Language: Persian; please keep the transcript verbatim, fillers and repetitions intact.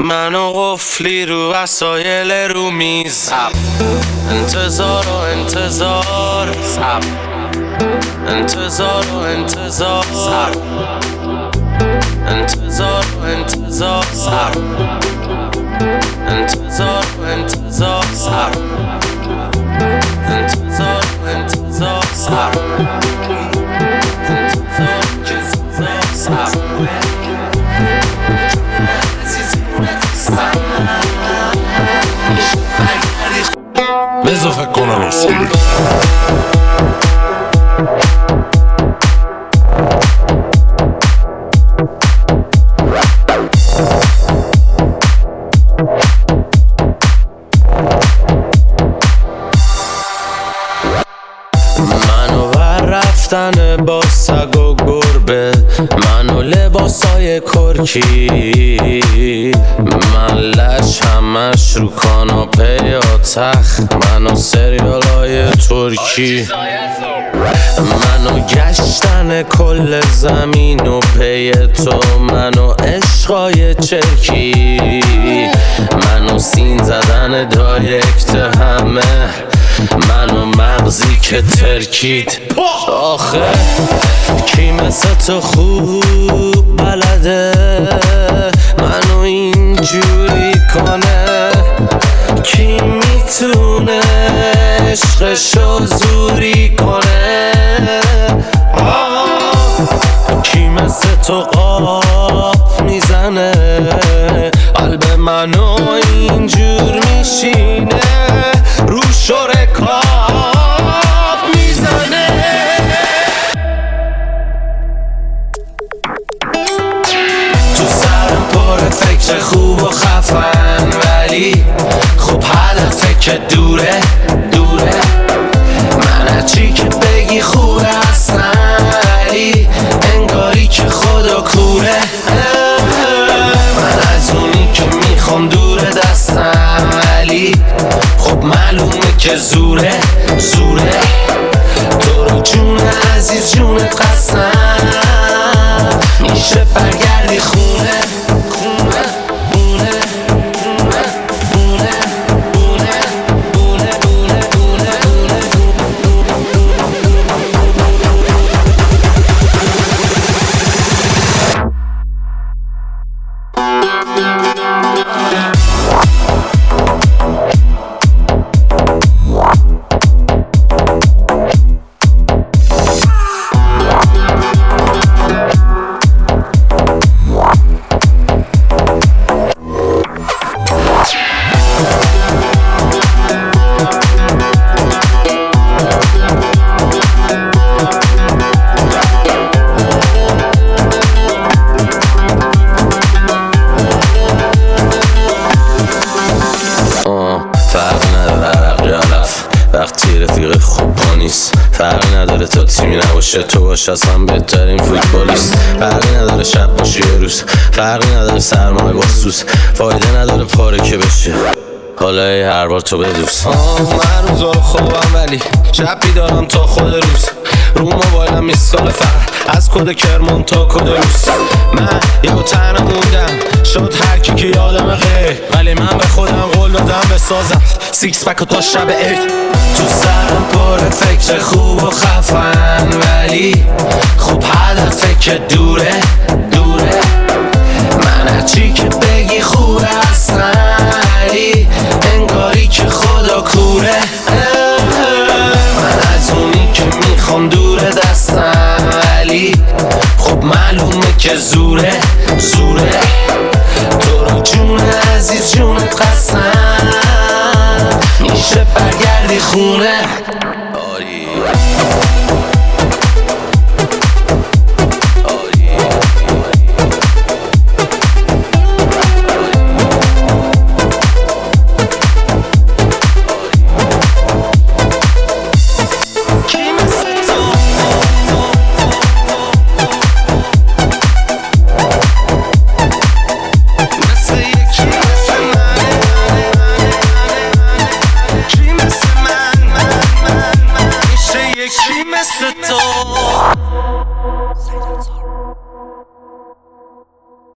منو قفلی رو وسایل رو میز، انتظار و انتظار، انتظار و انتظار، انتظار و انتظار، انتظار و انتظار، انتظار و انتظار، بذار فکر کنم اصولی منو بر رفتن با سگ و گربه، منو لباسای کرکی، من لش همش رو کاناپه یا تخت، منو سریالای ترکی، منو گشتن کل زمین و پی تو، منو عشقای چرکی، منو سین زدن دایرکت همه، منو مغزی که ترکید. آخه کی مثل تو خوب بلده منو اینجوری کنه؟ کی میتونه عشقشو زوری کنه؟ کی مثل تو قاب میزنه قلب منو اینجور میشینه، رو شرکاب میزنه؟ تو سرم پر فکر خوب و خفن، ولی خب هدفه که دوره دوره، من هرچی که بگی خوبه اصلا، ولی انگاری که خدا کوره، من از اونی که میخوام دوره دستم، ولی خب معلومه که زوره زوره، تو رو جون عزیز جونت قسم، میشه برگردی خونه خونه خونه خونه خونه خونه خونه خونه وقتی رفیق خوب پا نیست، فرق نداره تا تیمی نباشه تو باش از هم بهترین فوتبالیست، فرقی نداره شب باشی یه روز، فرقی نداره سرمایه با سوز، فایده نداره پاره که بشه، حالا ای هر بار تو بدوز. من روزا رو خوابم ولی شب بیدارم تا خود روز، رو موبایلم میسکال فقط از کد کرمان تا کد روز، من یه تنها موندم شد هر کی که یادم غیر، ولی من به خودم قول دادم بسازم سیکس پک و تا شب عید. تو سرم پر فکر خوب و خفن، ولی خوب هدفه که دوره دوره، من هرچی که بگی خوبه اصلا، ولی انگاری که خدا کوره، من از اونی که میخوام دوره دستم، ولی خب معلومه که زوره زوره، تو رو جون عزیز جونت قسم، میشه برگردی خونه.